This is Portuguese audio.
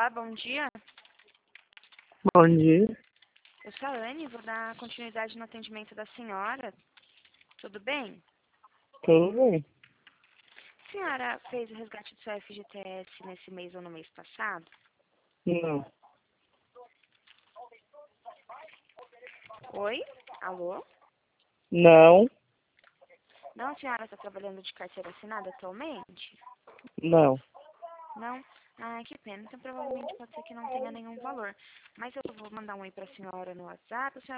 Olá, bom dia. Bom dia. Eu sou a Anne, vou dar continuidade no atendimento da senhora. Tudo bem? Tudo bem? A senhora fez o resgate do seu FGTS nesse mês ou no mês passado? Não. Oi? Alô? Não. Não, a senhora está trabalhando de carteira assinada atualmente? Não. Não? Ah, que pena. Então provavelmente pode ser que não tenha nenhum valor. Mas eu vou mandar um oi para a senhora no WhatsApp. A senhora